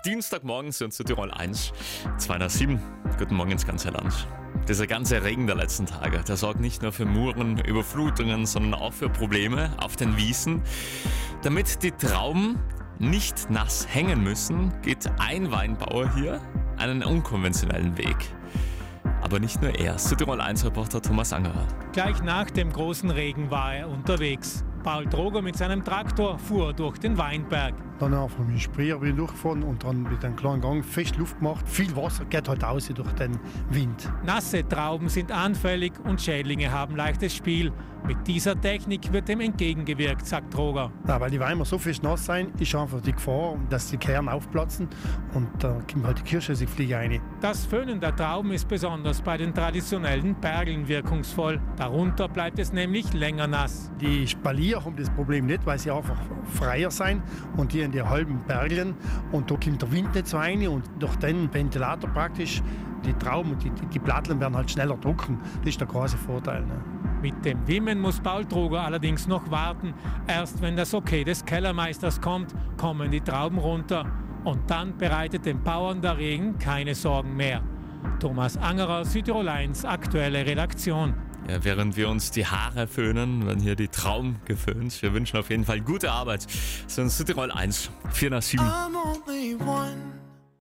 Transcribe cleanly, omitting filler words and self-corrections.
Dienstagmorgen sind Südtirol 1, 207. Guten Morgen ins ganze Land. Dieser ganze Regen der letzten Tage, der sorgt nicht nur für Muren, Überflutungen, sondern auch für Probleme auf den Wiesen. Damit die Trauben nicht nass hängen müssen, geht ein Weinbauer hier einen unkonventionellen Weg. Aber nicht nur er. Südtirol 1-Reporter Thomas Angerer. Gleich nach dem großen Regen war er unterwegs. Paul Droger mit seinem Traktor fuhr durch den Weinberg. Dann einfach mit dem Sprayer bin ich durchgefahren und dann mit einem kleinen Gang fest Luft gemacht. Viel Wasser geht halt raus durch den Wind. Nasse Trauben sind anfällig und Schädlinge haben leichtes Spiel. Mit dieser Technik wird dem entgegengewirkt, sagt Droger. Ja, weil die Weine so fest nass sein, ist einfach die Gefahr, dass die Kerne aufplatzen und da kommt halt die Kirsche, sie fliegen rein. Das Föhnen der Trauben ist besonders bei den traditionellen Pergeln wirkungsvoll. Darunter bleibt es nämlich länger nass. Die Spalier haben das Problem nicht, weil sie einfach freier sein und die in die halben Perlen und da kommt der Wind nicht so rein und durch den Ventilator praktisch die Trauben und die Platteln werden halt schneller trocken. Das ist der große Vorteil. Ne? Mit dem Wimmen muss Paul Droger allerdings noch warten. Erst wenn das Okay des Kellermeisters kommt, kommen die Trauben runter. Und dann bereitet den Bauern der Regen keine Sorgen mehr. Thomas Angerer, Südtirol 1, aktuelle Redaktion. Ja, während wir uns die Haare föhnen, werden hier die Trauben geföhnt. Wir wünschen auf jeden Fall gute Arbeit. So in Südtirol 1, 4 nach 7.